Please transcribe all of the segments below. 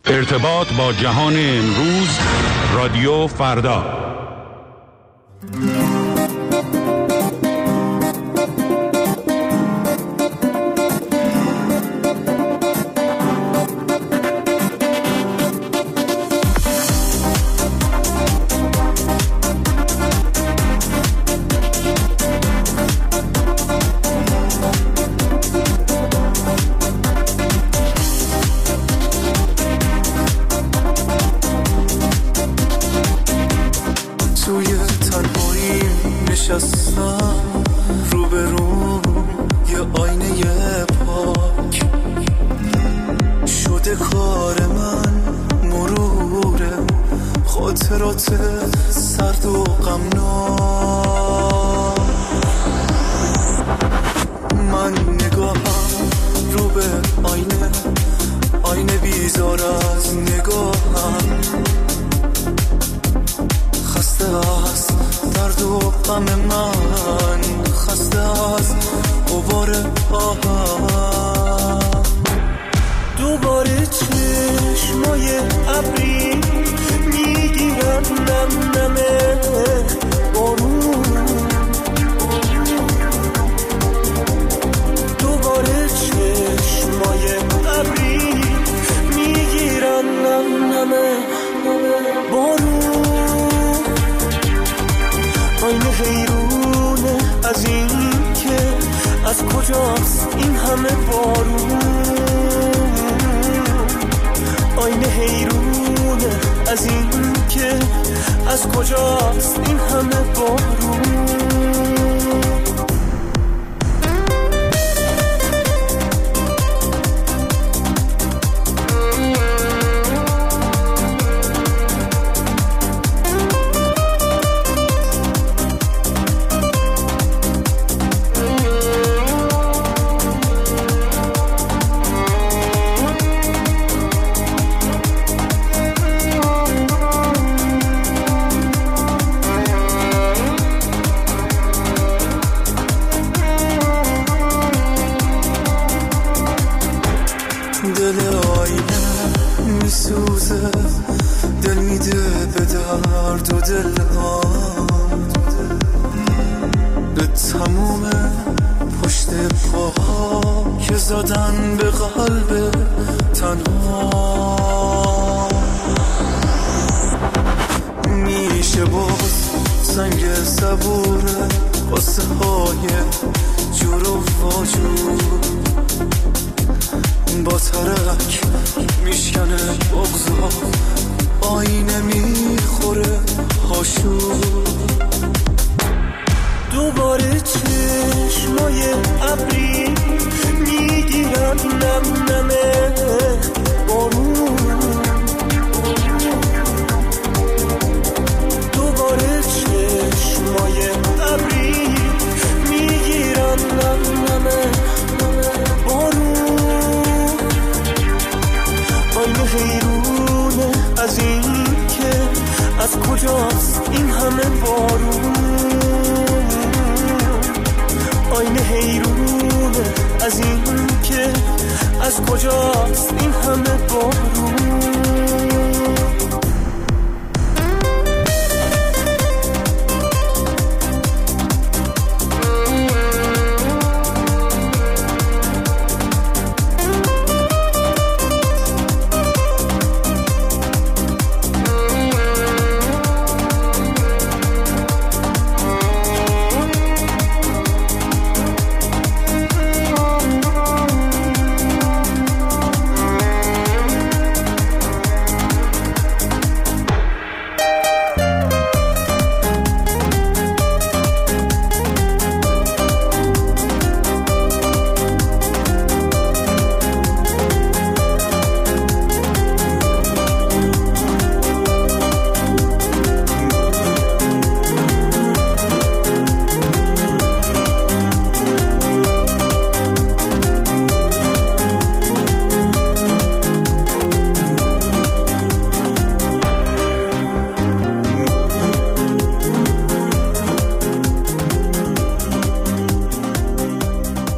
ارتباط با جهان امروز، رادیو فردا.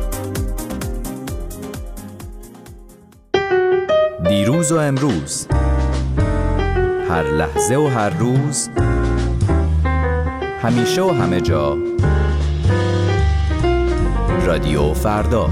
دیروز و امروز هر لحظه و هر روز، همیشه و همه جا. رادیو فردا.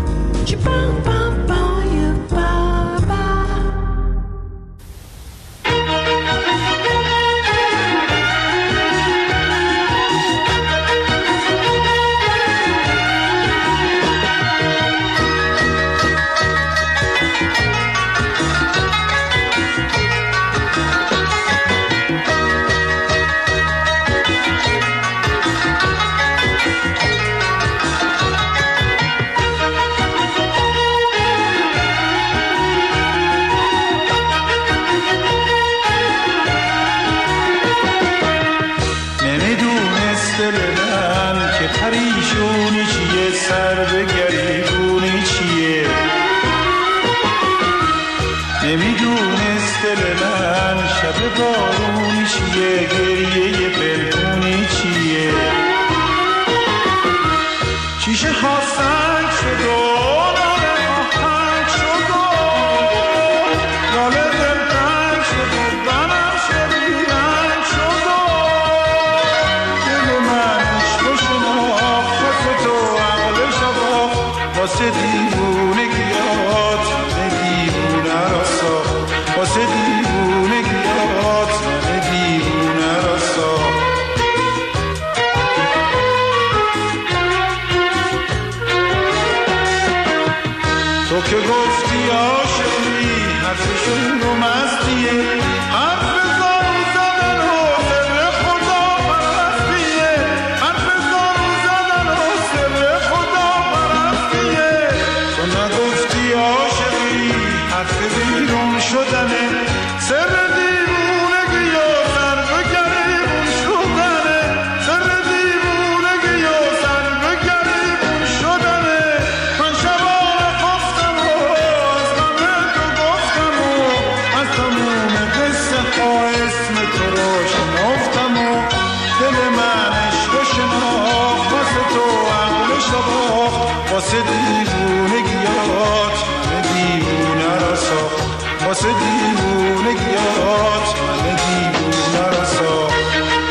پریشونی چیه، سر به گریبونی چیه، نمیدونست دل من شب بارونی چیه، گریه پنهونی چیه. شیشه ها سنگ شد و لاله آهنگ شد و لاله دلتنگ شد و بنم شد بیرنگ شد و دل من عشق شناخت خط تو عقل شبا واسه دیوونگیات دیوونه را ساخت، واسه دیوونگیات دیوونه را ساخت. تو که گفتی عاشقی حرفشون رو مستیه، حرف زارو زدن و سر خدا پرستیه، حرف زارو زدن و سر خدا پرستیه. تو نگفتی عاشقی حرف بیرون شدنه، سر دیوونگی و سر به گریبون شدنه، سر دیوونگی و سر به گریبون شدنه. من شبانه خفتم و از غم تو گفتم و از تموم قصه ها اسم تو رو شنفتم و دل من عشق شناخت، واسه تو عقل شباخت، واسه دیوونگیات من دیوونه را ساخت، واسه دیوونگیات من دیوونه را ساخت.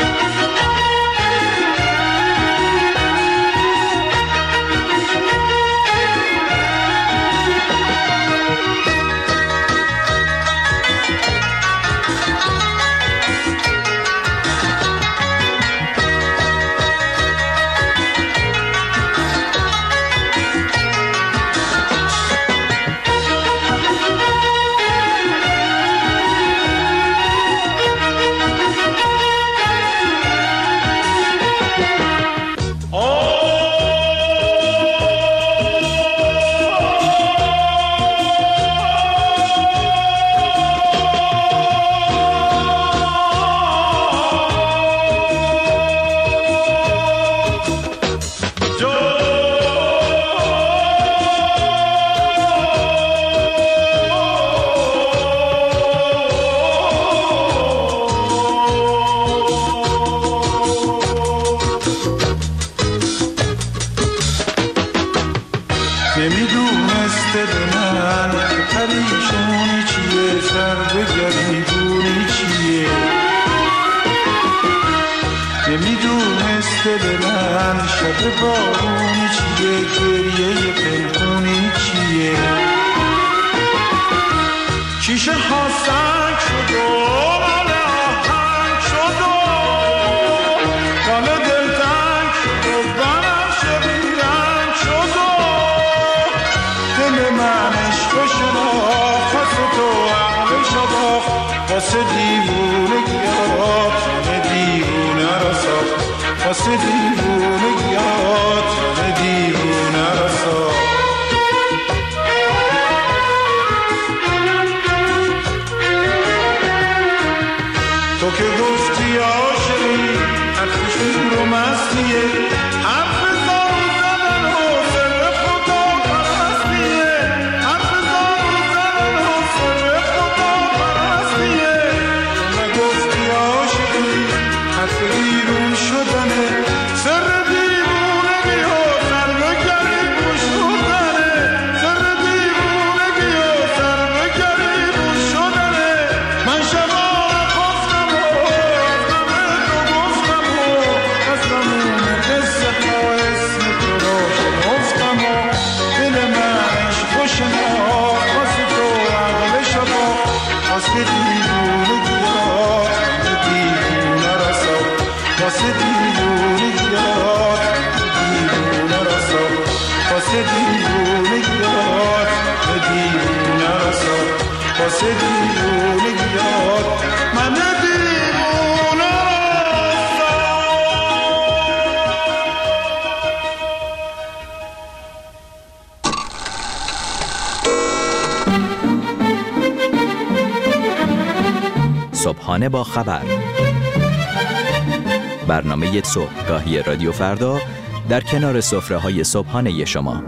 نمیدونست دل من که پریشونی چیه، سر به گریبونی چیه، نمیدونست دل من شب بارونی چیه، گریه پنهونی چیه. شیشه ها سنگ شد و لاله آهنگ شد و لاله دلتنگ شد و بنفش بیرنگ شد و دل من عشق شناخت، واسه تو عقل شباخت، واسه دیوونگیات من دیوونه را ساخت، واسه دیوونگیات من دیوونه را ساخت. تو که گفتی عاشقی حرفشون رو مستیه، حرف زارو زدن و سر خدا پرستیه، حرف زارو زدن و سر خدا پرستیه. تو نگفتی عاشقی حرف بیرون شدنه، سر دیوونگی و سر به گریبون شدنه، سر دیوونگی و سر به گریبون شدنه. من شبانه خفتم واسه دیوونگیات دیوونه رسا واسه دیوونگیات دیوونه رسا واسه دیوونگیات من دیوونه رسا. صبحانه با خبر، برنامه صبحگاهی رادیو فردا در کنار سفره‌های صبحانه شما.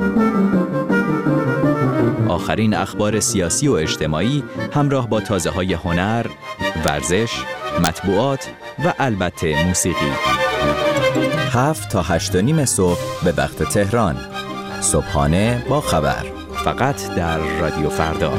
آخرین اخبار سیاسی و اجتماعی همراه با تازه‌های هنر، ورزش، مطبوعات و البته موسیقی. 7 تا 8:30 صبح به وقت تهران. صبحانه با خبر، فقط در رادیو فردا.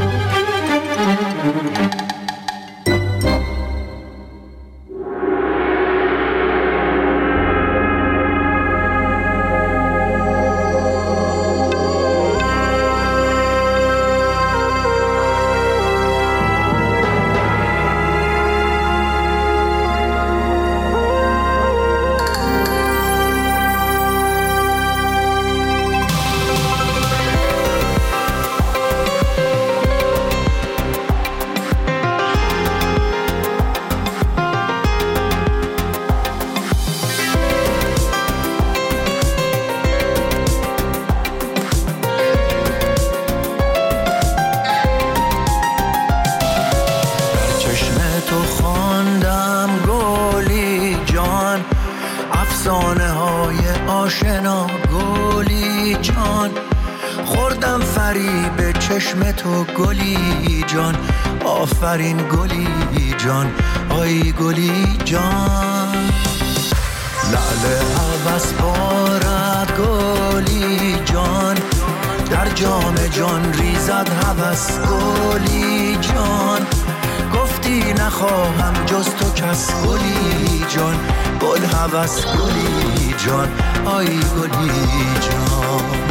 آشنا گلی جان، خوردم فریب چشم تو گلی جان، آفرین گلی جان، آی گلی جان. لعل عوض بارد گلی جان، در جام جان ریزد هوس گلی جان. گفتی نخواهم جز تو کس گلی جان، گل هوس گلی جان، آی گلی جان.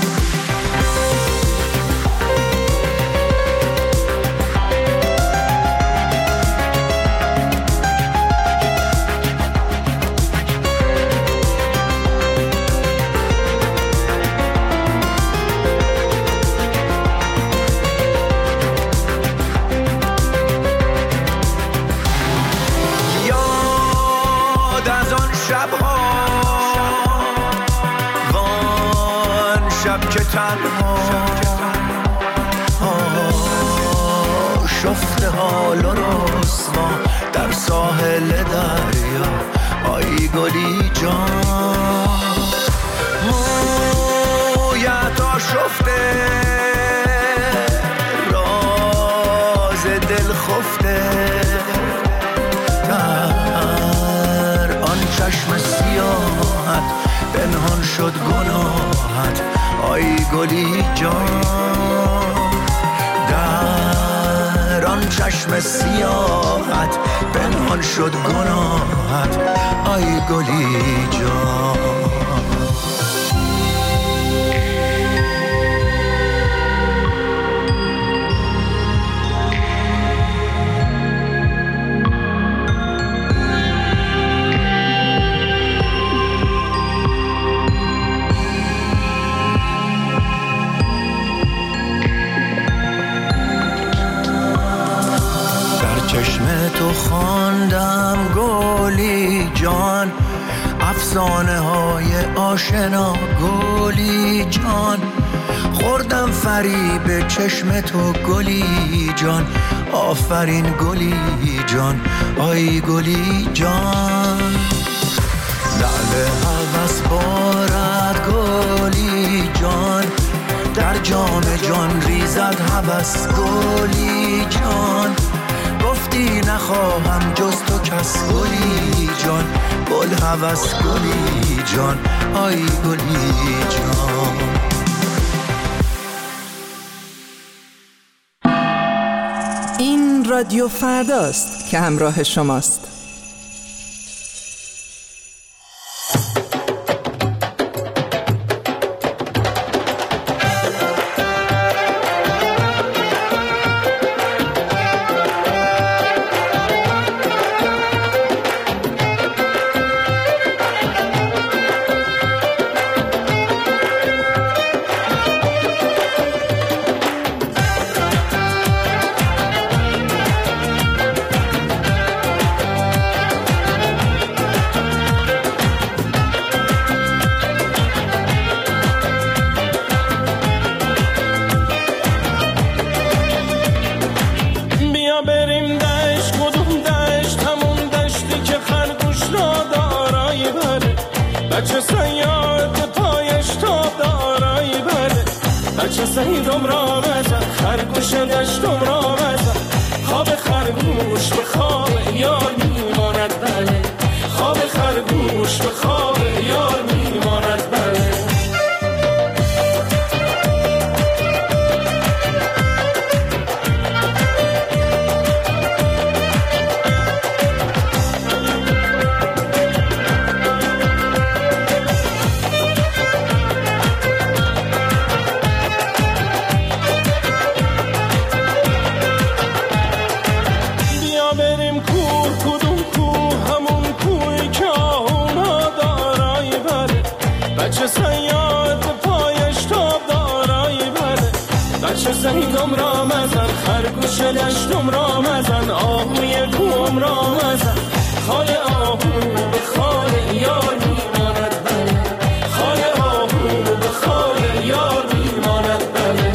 که تنها شفته حال و رسوا در ساحل دریا، آی گلی جان. مویت آشفته راز دل خفته، در آن چشم سیاحت پنهان شد گناهت، آی گلی جان. در آن چشم سیاحت پنهان شد گناهت، آی گلی جان. چشم تو خواندم گلی جان، افسانه های آشنا گلی جان. خوردم فریب چشم تو گلی جان، آفرین گلی جان، آی گلی جان. لعل عوض بارد گلی جان، در جام جان ریزد هوس گلی جان. گفتی نخواهم جز تو کس گلی جان، گل هوس گلی جان، آی گلی جان. این رادیو فرداست که همراه شماست. بیا بریم دشت، کدوم دشت؟ همون دشتی که خرگوش را دارایی بره، بچه صیاد پایش تاب دارایی بره، بچه صیدم را بزن، خرگوش دشتم را بزن، خواب خرگوش به خواب یار میماند بله، خواب خرگوش به خواب یار میماند بله. بچه صیاد پایش تاب دارایی بره، بچه صیدم را مزن، خرگوش دشتم را مزن، آهوی کوم را مزن، خال آهو به خال یار میماند بله، خال آهو به خال یار میماند بله.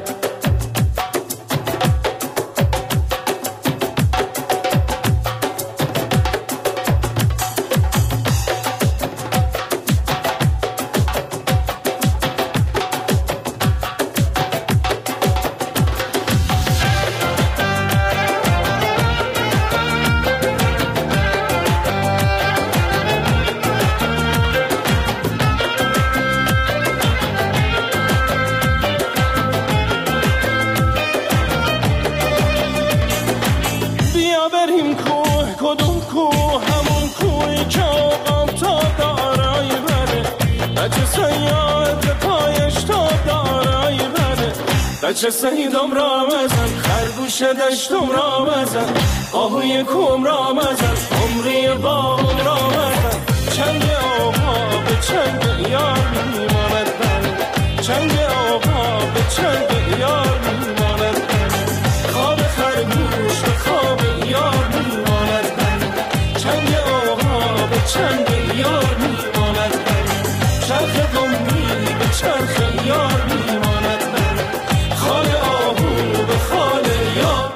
بچه صیدم را مزن، خرگوش دشتم را مزن، آهوی کوم را مزن، عمری باغم را مزن، چنگ آقا به چنگ یار میماند بله، چنگ آقا به چنگ یار میماند بله، خواب خرگوش به خواب یار میماند بله، چنگ آقا به چنگ یار میماند بله، چرخ قمی به چرخ یار میماند بله، خال آهو به خال یار.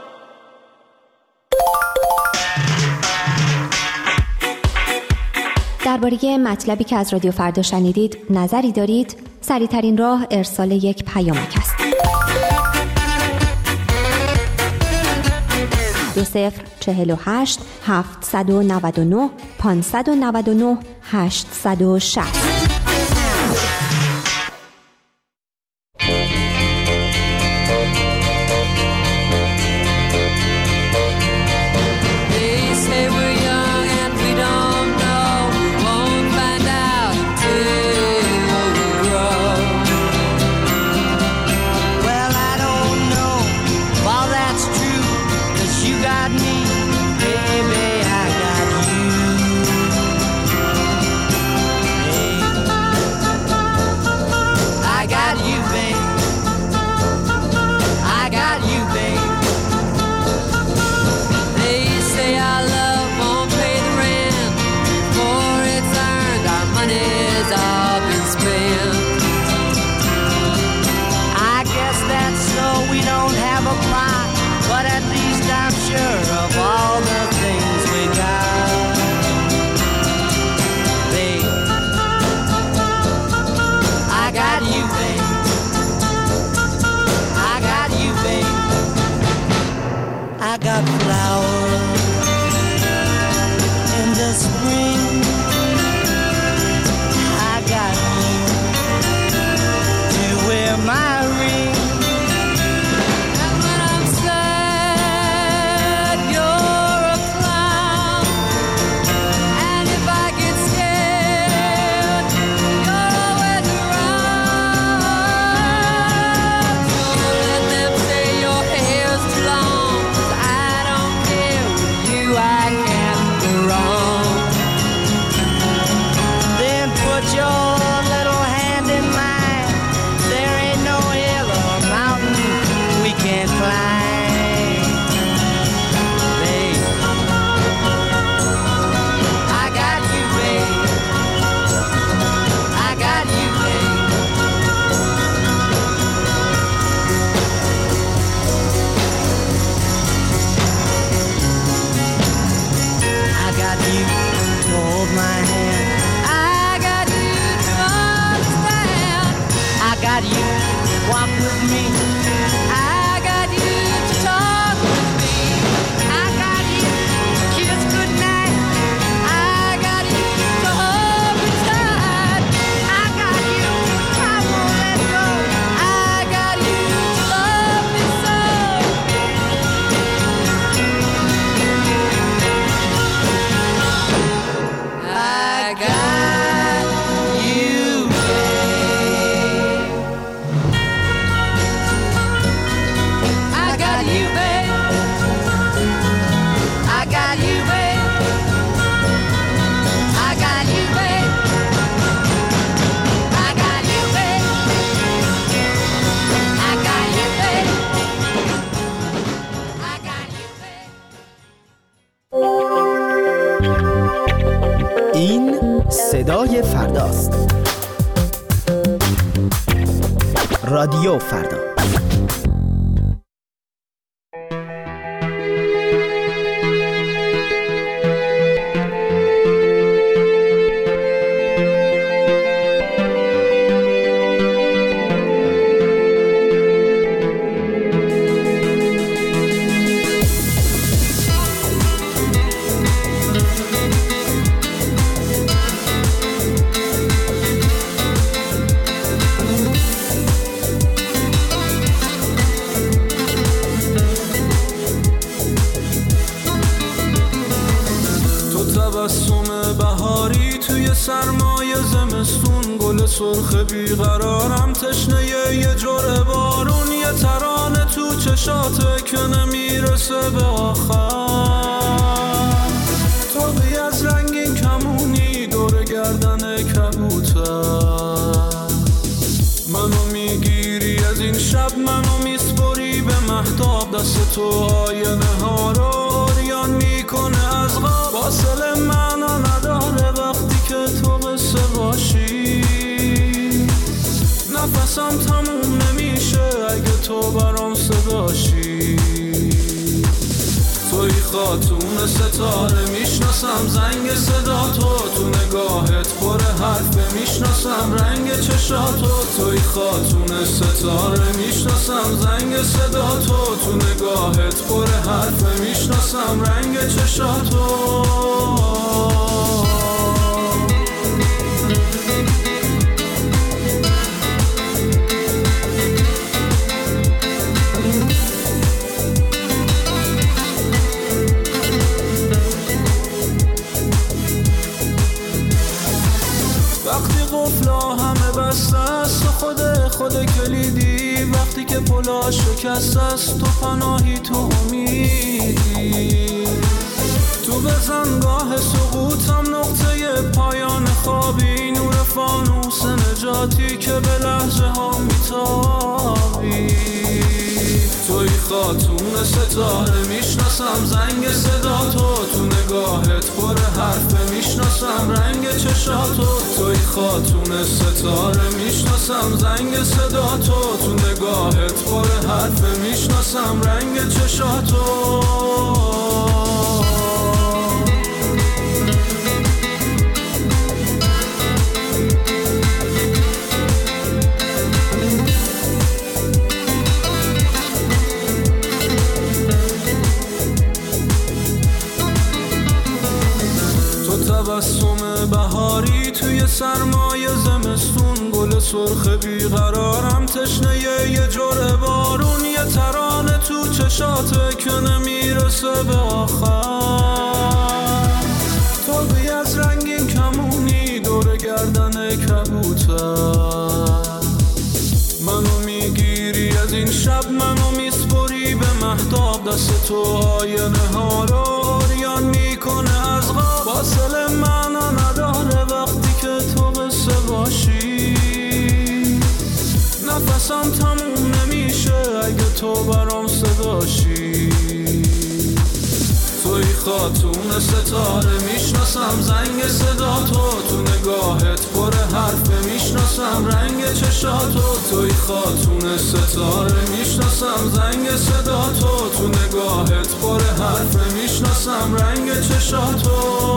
درباره مطلبی که از رادیو فردا شنیدید نظری دارید؟ سریع‌ترین راه ارسال یک پیامک است. 2048 799 599 860. Care این صدای فرداست. رادیو فردا. سرمایه زمستون گل سرخ بیقرارم تشنه یه جرعه بارون یه ترانه تو چشاته که نمیرسه به آخر توقی از رنگین کمونی دور گردن کبوتر منو میگیری از این شب منو میسپری به مهتاب دست تو آینه ها رو اوریان میکنه از غاب واصل معنا نداره وقتی که تو قصه باشی نفسم تموم نمیشه اگه تو برام صداشی توی خاتون ستاره میشناسم زنگ صدا تو نگاهت پر حرفه میشناسم رنگ چشاتو توی خاتون ستاره میشناسم زنگ صدا تو نگاهت پر حرفه میشناسم رنگ چشاتو قفلا همه بسته است خود کلیدی وقتی که پلا شکست است تو پناهی تو امیدی تو بزنگاه سقوطم نقطه پایان خوابی نور فانوس نجاتی که به لحظه ها میتابی توی خاتون ستاره میشناسم زنگ صدا تو نگاهت پر حرفه میشناسم رنگ چشاتو توی خاتون ستاره میشناسم زنگ صدا تو نگاهت پر حرفه میشناسم رنگ چشاتو تبسم بهاری توی سرمایه زمستون گل سرخ بیقرارم تشنه یه جرعه بارون یه ترانه تو چشاته که نمیرسه به آخر توقی از رنگین کمونی دور گردن کبوتر منو میگیری از این شب منو میسپری به مهتاب دست تو آینه ها رو اوریان میکنه از غاب واصل معنا نداره وقتی که تو قصه باشی نفسم تموم نمیشه اگه تو برام صداشی توی خاتون ستاره میشناسم زنگ صدا تو نگاهت پر حرفه میشناسم رنگ چشاتو توی خاتون ستاره میشناسم زنگ صدا تو نگاهت پر حرفه میشناسم رنگ چشاتو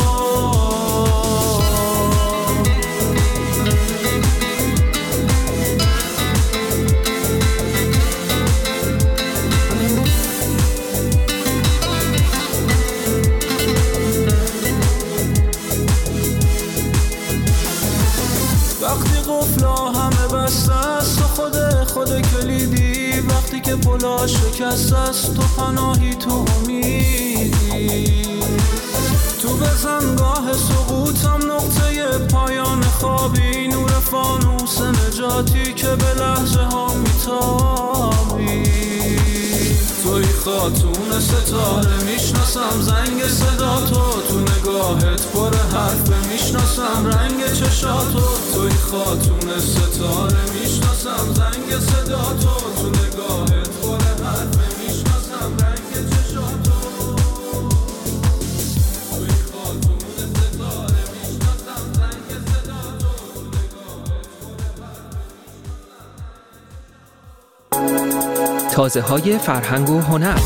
قفلا همه بسته است خود کلیدی وقتی که پلا شکست است تو پناهی تو امیدی تو بزنگاه سقوطم نقطه پایان خوابی نور فانوس نجاتی که به لحظه ها میتابی توی خاتون ستاره میشناسم زنگ صدا تو نگاهت پر حرفه میشناسم رنگ چشاتو توی خاتون ستاره میشناسم زنگ صدا تو نگاهت پر حرفه میشناسم رنگ چشاتو توی خاتون ستاره میشناسم تازه‌های فرهنگ و هنر.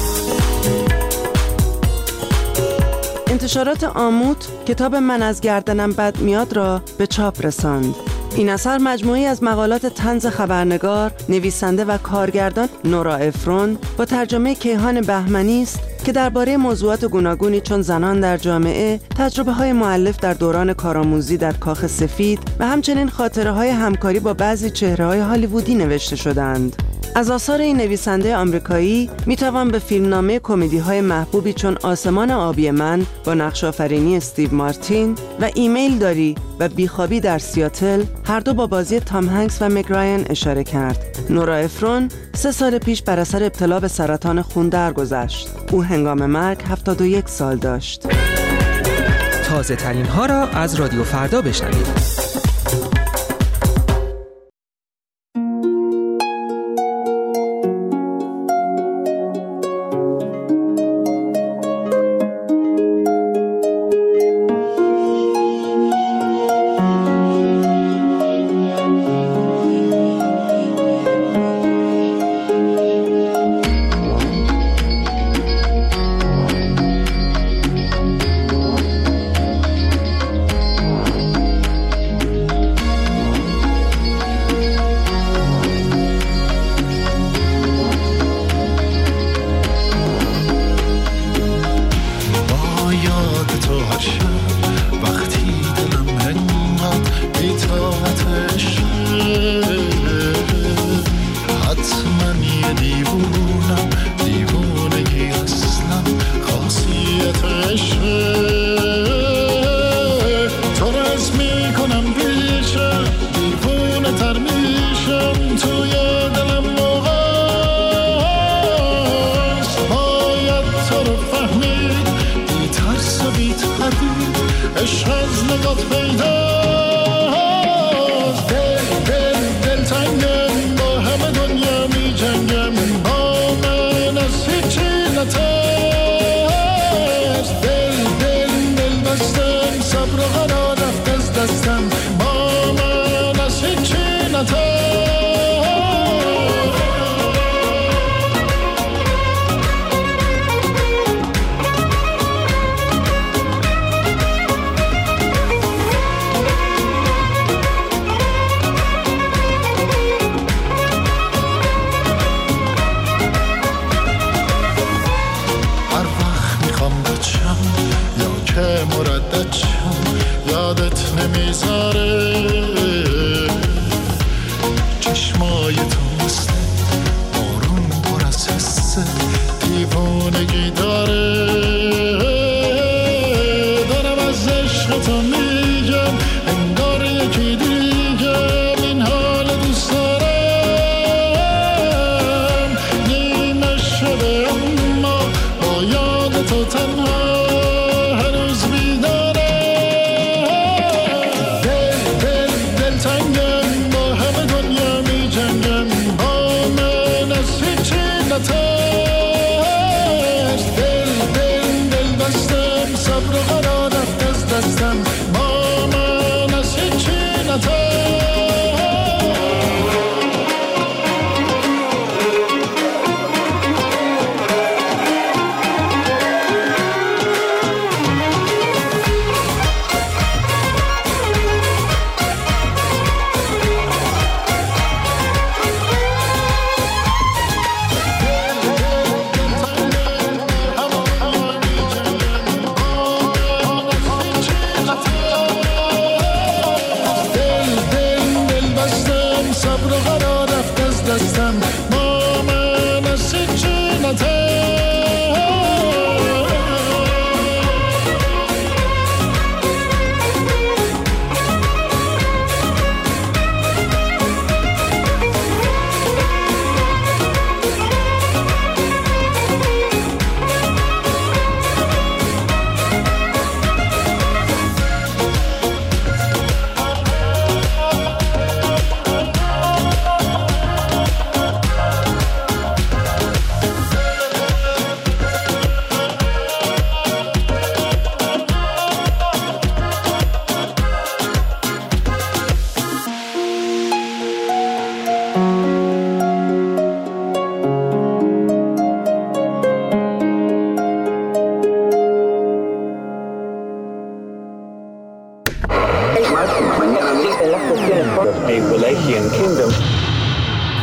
انتشارات آموت کتاب من از گردنم بد میاد را به چاپ رساند. این اثر مجموعی از مقالات طنز خبرنگار، نویسنده و کارگردان نورا افرون با ترجمه کیهان بهمنی است که درباره موضوعات گوناگونی چون زنان در جامعه، تجربه‌های مؤلف در دوران کارآموزی در کاخ سفید و همچنین خاطره‌های همکاری با بعضی چهره‌های هالیوودی نوشته شدند. از آثار این نویسنده آمریکایی میتوان به فیلمنامه کمدی‌های محبوبی چون آسمان آبی من با نقش‌آفرینی استیو مارتین و ایمیل داری و بیخوابی در سیاتل هر دو با بازی تام هنگس و مگ رایان اشاره کرد. نورا افرون 3 سال پیش بر اثر ابتلا به سرطان خون درگذشت. او هنگام مرگ 71 سال داشت. تازه ترین ها را از رادیو فردا بشنوید.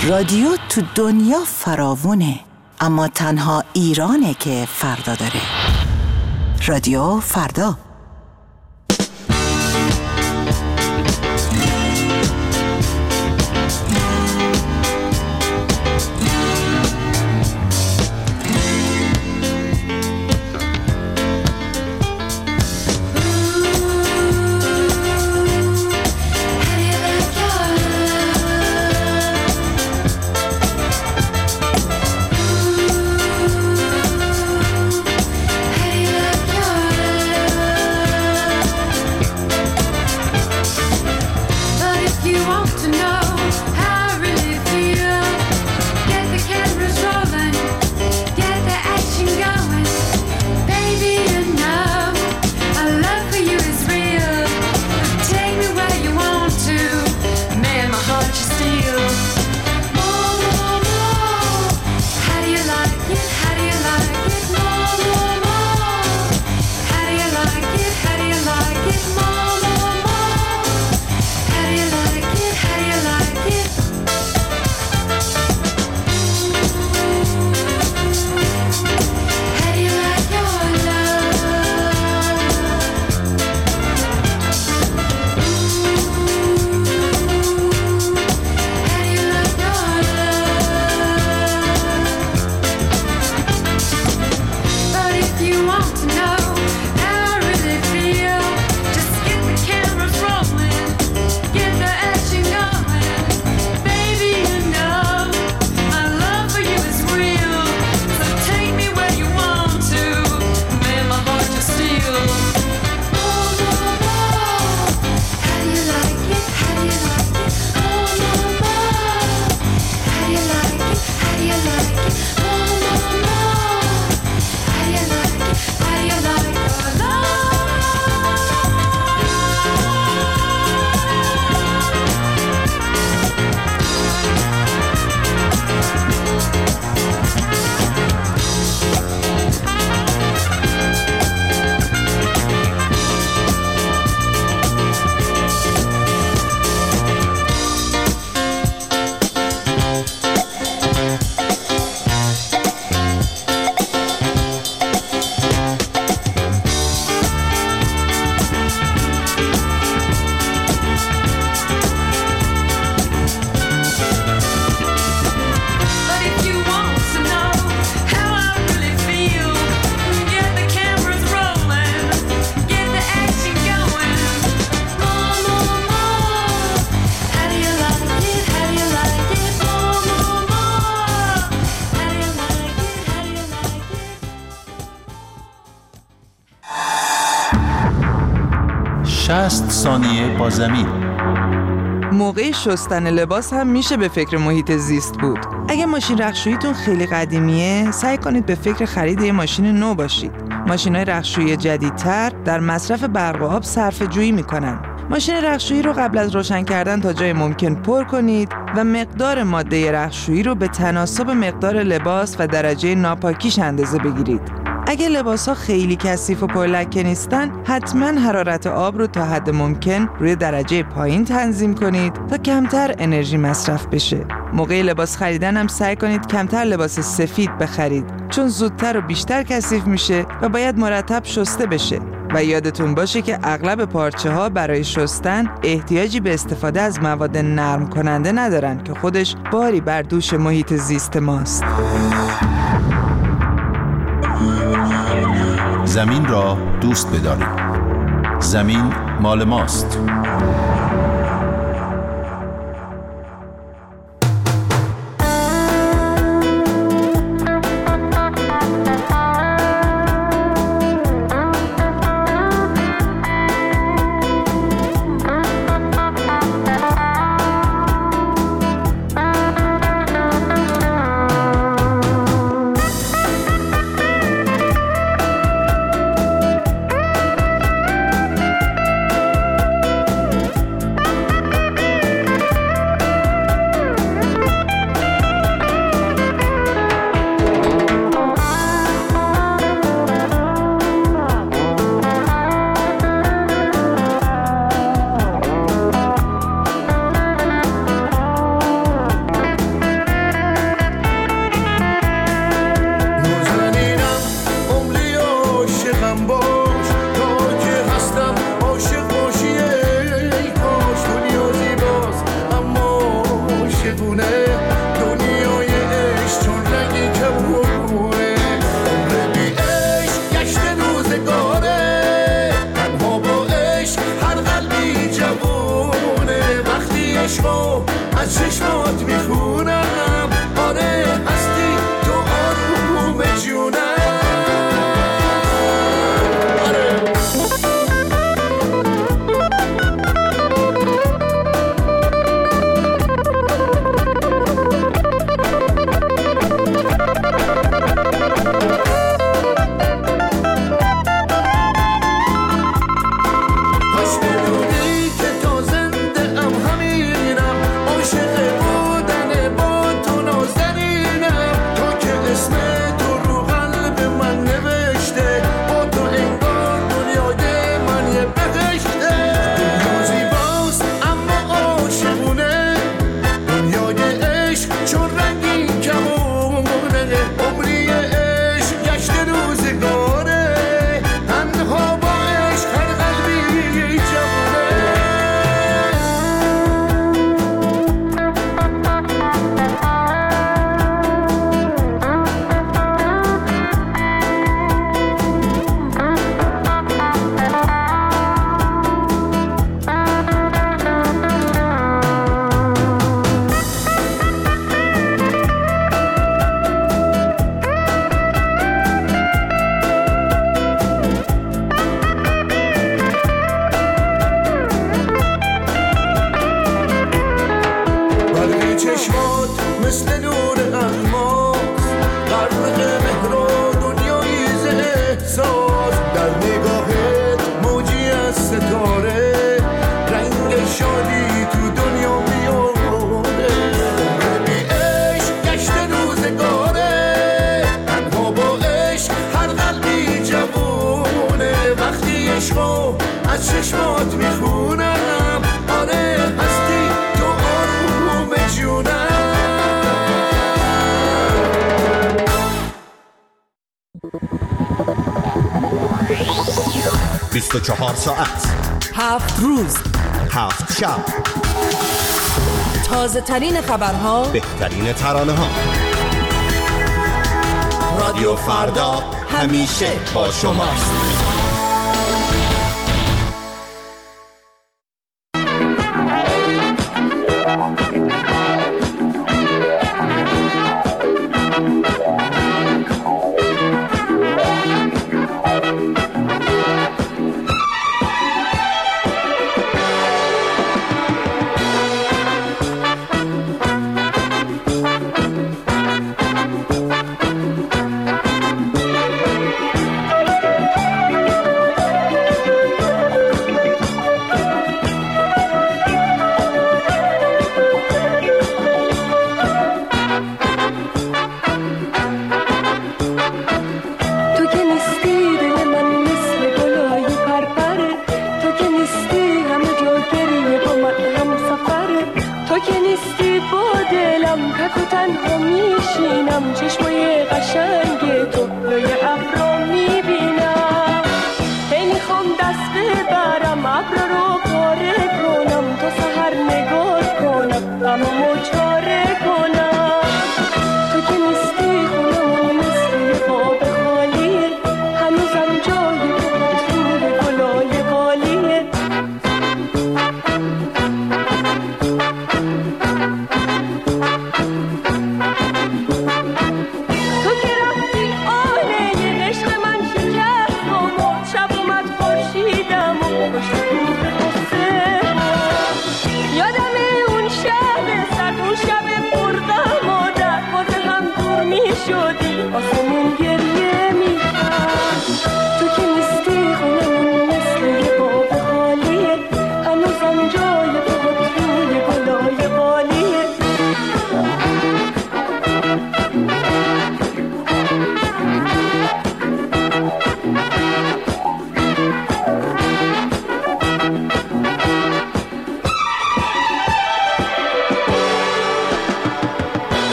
رادیو تو دنیا فراوونه، اما تنها ایرانه که فردا داره. رادیو فردا. ثانیه با زمین. موقع شستن لباس هم میشه به فکر محیط زیست بود. اگه ماشین رختشوییتون خیلی قدیمیه، سعی کنید به فکر خرید یه ماشین نو باشید. ماشین‌های رختشویی جدیدتر در مصرف برق و آب صرفه‌جویی میکنن. ماشین رختشویی رو قبل از روشن کردن تا جای ممکن پر کنید و مقدار ماده رختشویی رو به تناسب مقدار لباس و درجه ناپاکیش اندازه بگیرید. اگه لباس‌ها خیلی کثیف و پرلکه نیستن، حتما حرارت آب رو تا حد ممکن روی درجه پایین تنظیم کنید تا کمتر انرژی مصرف بشه. موقع لباس خریدن هم سعی کنید کمتر لباس سفید بخرید، چون زودتر و بیشتر کثیف میشه و باید مرتب شسته بشه. و یادتون باشه که اغلب پارچه‌ها برای شستن احتیاجی به استفاده از مواد نرم کننده ندارن که خودش باری بر دوش محیط زیست ماست. زمین را دوست بدارید. زمین مال ماست. عشقو از چشمات میخونم، آره هستی تو آروم جونم. از چشمات میخونم، آره هستی تو آروم جونم. 24 ساعت 7 روز 7 شب، تازه ترین خبرها، بهترین ترانه ها. رادیو فردا همیشه با شماست. چشمای قشنگ تو روی ابرا میبینم، هی میخوام دست ببرم ابرا رو پاره کنم، تا سحر نگاه کنم غممو چاره کنم. تو که نیستی خونمون مثل باب خالیه، هنوزم جای تو گلای قالیه. تو که رفتی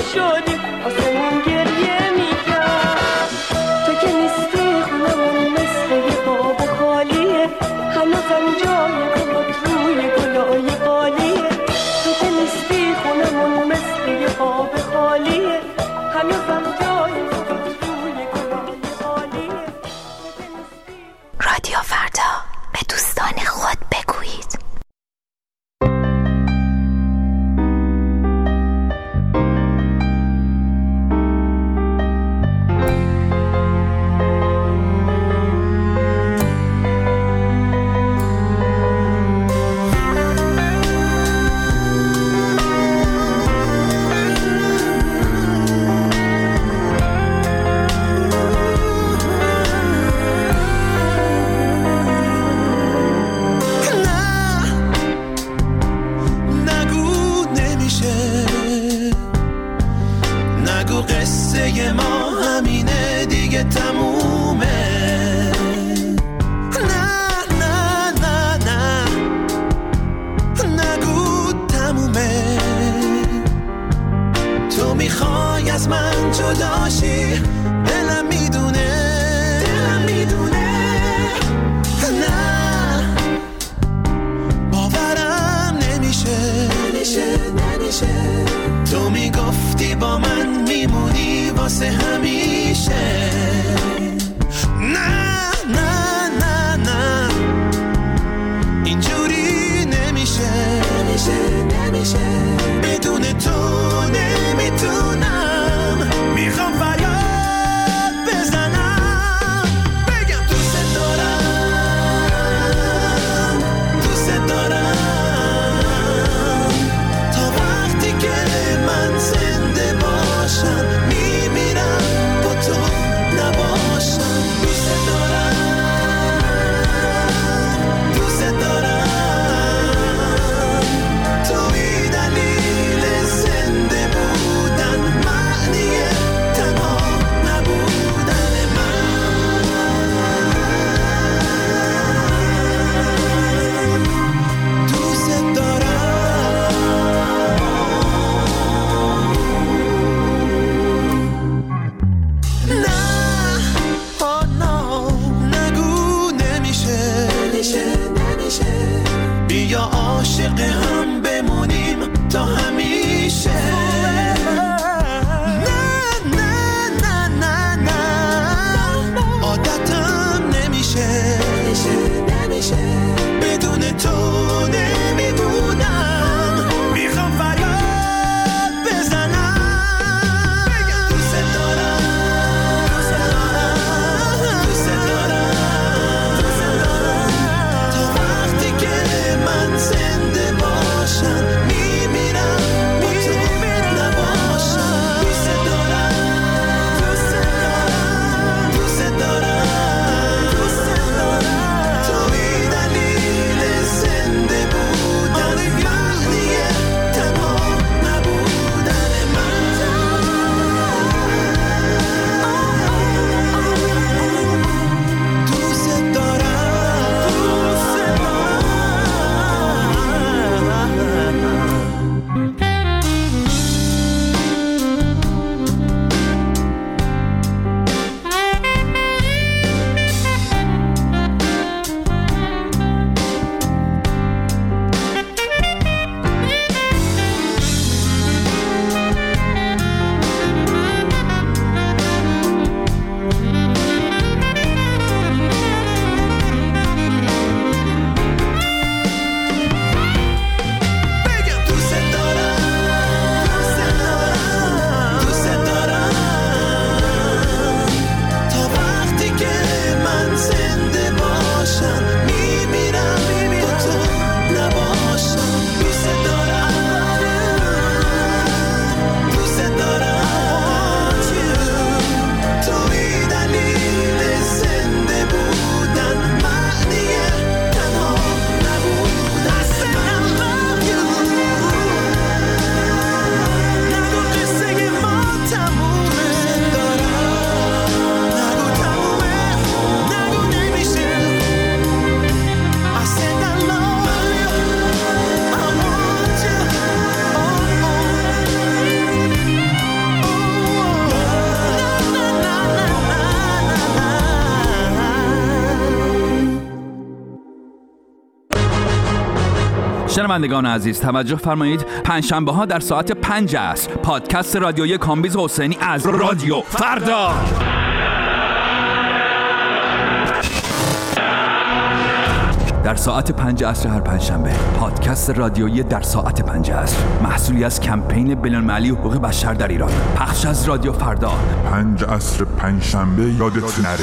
شدیم آسمون گریه میکرد. تو که نیستی خونمون مثل یه باب خالیه، هنوزم جای گلات روی گلای قالیه. تو که نیستی خونمون مثل یه باب خالیه، هنوزم جای گلات روی گلای قالیه. رادیو فردا، به دوستان خود بگویید. تو میگفتی با من میمونی واسه همیشه. نه نه نه نه اینجوری نمیشه، نمیشه بدون تو نمیتونم. میخوام فریاد بزنم بگم دوست دارم، دوست دارم. میمیرم با تو، شنوندگان عزیز توجه فرمایید، پنجشنبه ها در ساعت 5 عصر پادکست رادیویی کامبیز حسینی از رادیو فردا. در ساعت 5 عصر هر پنجشنبه پادکست رادیویی در ساعت 5 عصر، محصولی از کمپین بین‌المللی حقوق بشر در ایران، پخش از رادیو فردا. 5 عصر پنجشنبه یادت نره.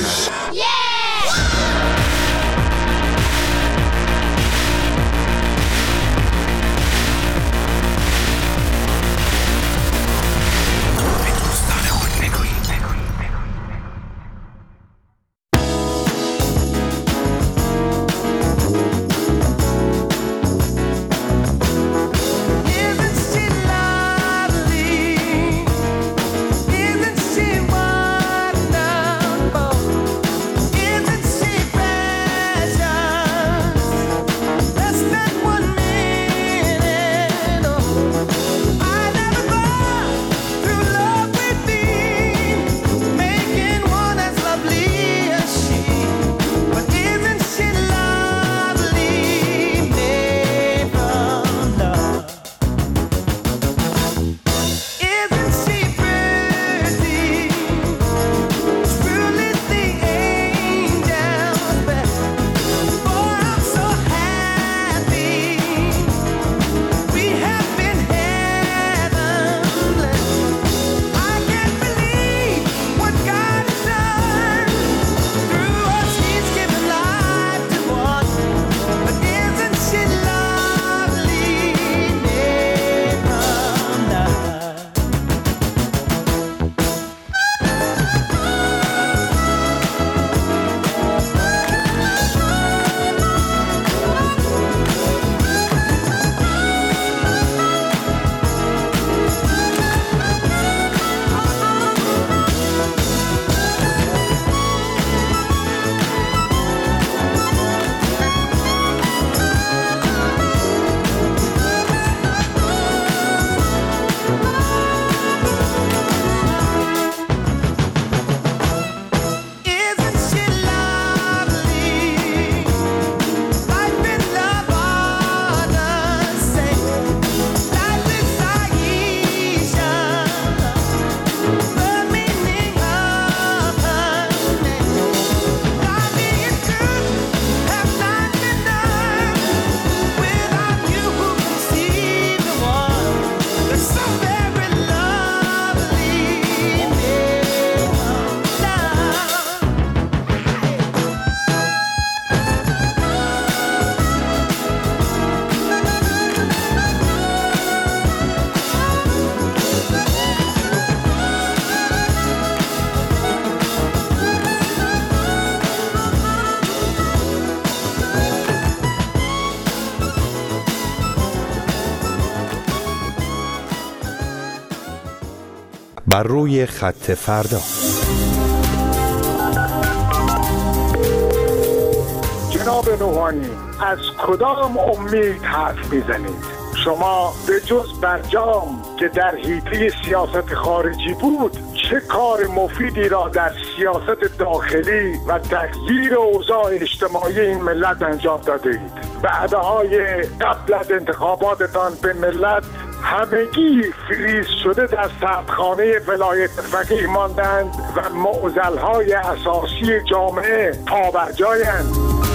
بر روی خط فردا. جناب روحانی، از کدام امید حرف میزنید؟ شما به جز برجام که در حیطه سیاست خارجی بود، چه کار مفیدی را در سیاست داخلی و تغییر اوضاع اجتماعی این ملت انجام داده اید؟ بعدهای قبل از انتخاباتتان به ملت همگی فریز شده در سردخانه ولایت فقیه ماندند و معضل‌های اساسی جامعه پابرجایند.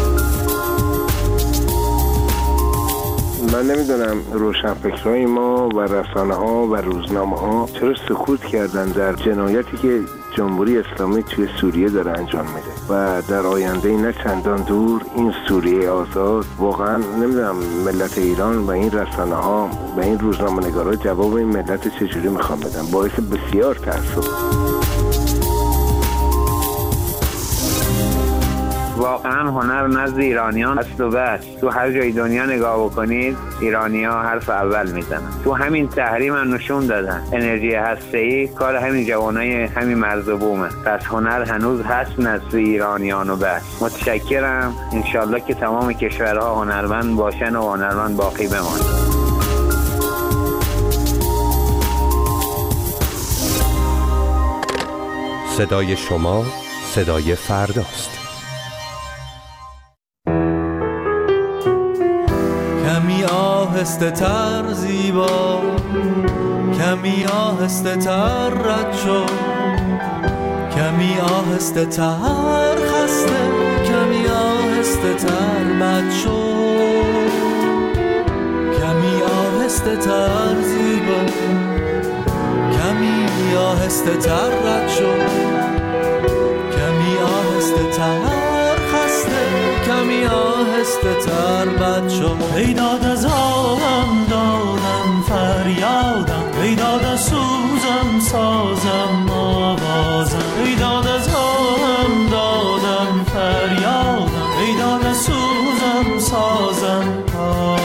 من نمیدونم روشنفکرای ما و رسانه ها و روزنامه ها چرا سکوت کردن در جنایتی که جمهوری اسلامی توی سوریه داره انجام میده و در آینده نه چندان دور این سوریه آزاد. واقعا نمیدونم ملت ایران و این رسانه ها و این روزنامه نگارا جواب این ملت چجوری میخوان بدن. باعث بسیار تأسف. واقعا هنر نزد ایرانیان اصل و بس. تو هر جای دنیا نگاه بکنید ایرانی‌ها حرف اول میزنن. تو همین تحریم هم نشون دادن انرژی هسته‌ای کار همین جوانای همین مرز و بومه. پس هنر هنوز هست نزد ایرانیان و بس. متشکرم. انشالله که تمام کشورها هنرمند باشن و هنرمند باقی بمانن. صدای شما صدای فرداست. کمی آه آهسته تر زیبا، کمی آهسته تر رد شو، کمی آهسته تر خسته، کمی آهسته تر بد شو، کمی آهسته تر زیبا، کمی آهسته تر رد شو، کمی آهسته تر خسته، کمی آهسته تر بد شو. ای داد از آهم دادم فریادم، ای داد از سوزم سازم آوازم، ای داد از آهم دادم فریادم، ای داد از سوزم سازم آوازم.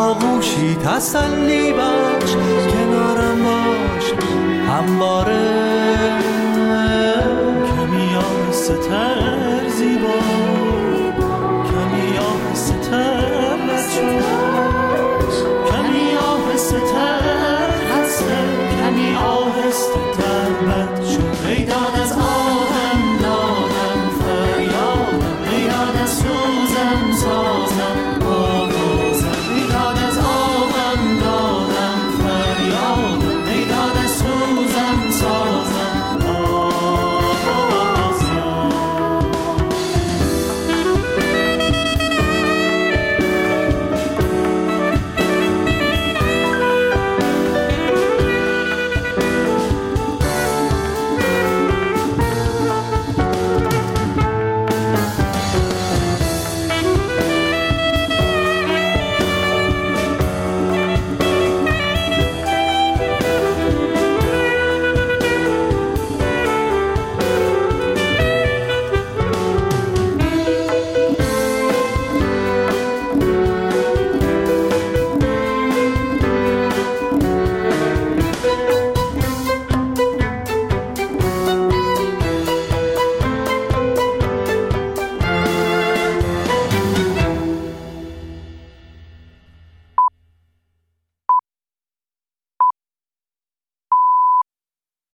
تسلی بخش، کنارم باش همواره.